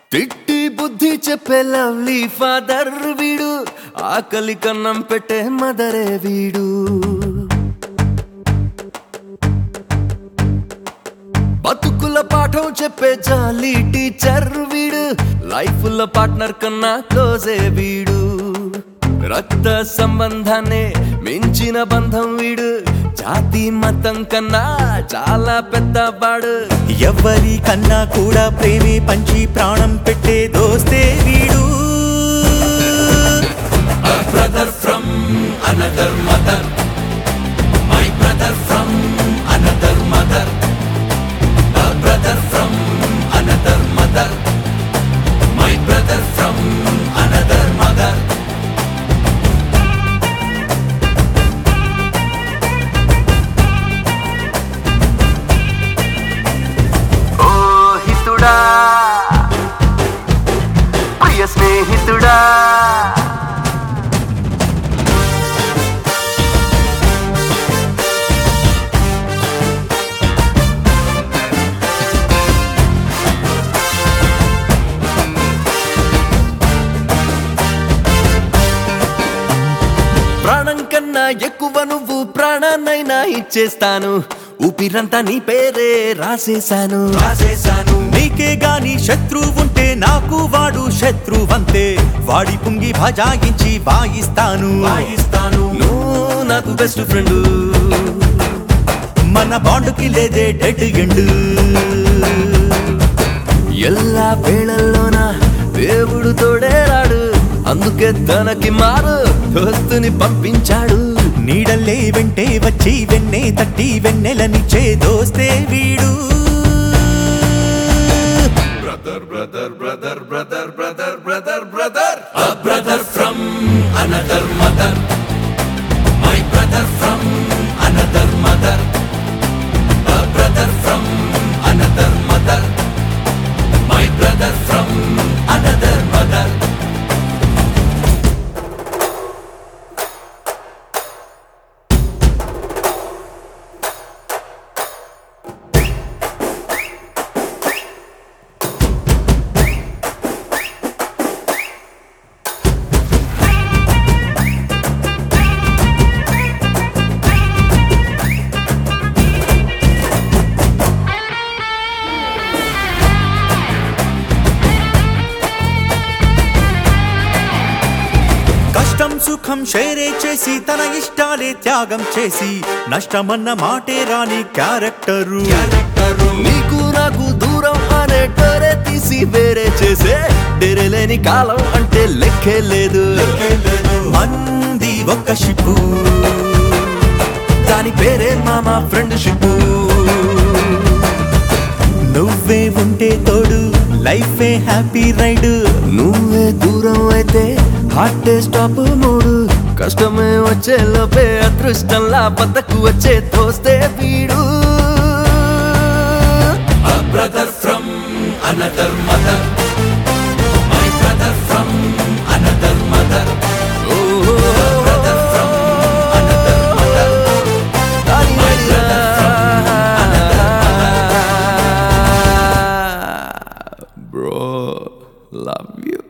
తిట్టి బుద్ధి చెప్పే లవ్లీ ఫాదర్ వీడు, ఆకలి కన్నం పెట్టే మదరే వీడు. బతుకుల పాఠం చెప్పే జాలి టీచర్ వీడు, లైఫ్ లో పార్ట్నర్ కన్నా క్లోజే వీడు. రక్త సంబంధాన్ని మించిన బంధం వీడు, జాతి మతం కన్నా చాలా పెద్దవాడు. ఎవరి కన్నా కూడా ప్రేమే పంచి ప్రాణం పెట్టే దోస్తే వీడు. A brother from another mother, my brother from another mother. A brother from another mother, my brother from another mother. Oh hituda, priya snehituda. ప్రాణం కన్నా ఎక్కువ నువ్వు ప్రాణాన్నైనా ఇచ్చేస్తాను, ఊపిరంతా నీ పేరే రాసేశాను. నీకే గాని శత్రువుంటే నాకు వాడు శత్రువంతే, వాడి పుంగి భజాయించి వాయిస్తాను. నువ్వు నాకు బెస్ట్ ఫ్రెండ్, మన బాండుకి లేదే డెడ్ ఎండ్. ఎల్లా వేళల్లోన దేవుడు తోడే రాడు, అందుకే తనకి మారు దోస్తుని పంపించాడు. నీడల్లే వెంటే వచ్చి వెన్నే తట్టి వెన్నెలనిచ్చే దోస్తే వీడు. Brother, brother, brother, brother, brother, brother, brother. A brother from another mother, my brother from another mother. A brother from another mother, my brother from another mother. కష్టం సుఖం షేరే చేసి తన ఇష్టాలే త్యాగం చేసి నష్టమన్న మాటే రాని క్యారెక్టరు. నీకు నాకు దూరం అనే డోరే తీసి వేరే చేసే, డేరేలేని కాలం అంటే లెక్కే లేదు. మంది ఒక్క షిప్పు, దాని పేరే మామా ఫ్రెండ్షిప్. నువ్వే ఉంటే తోడు లైఫే హ్యాపీ రైడ్. నువ్వే దూరం అయితే హార్టే స్టాప్ మూడు, కష్టమే వచ్చే లోపే అదృష్టంలా బద్దకు వచ్చే తోస్తే వీడు. A brother from another mother, my brother from another mother. Oh, a brother from another mother, my brother from another mother. Bro, love you.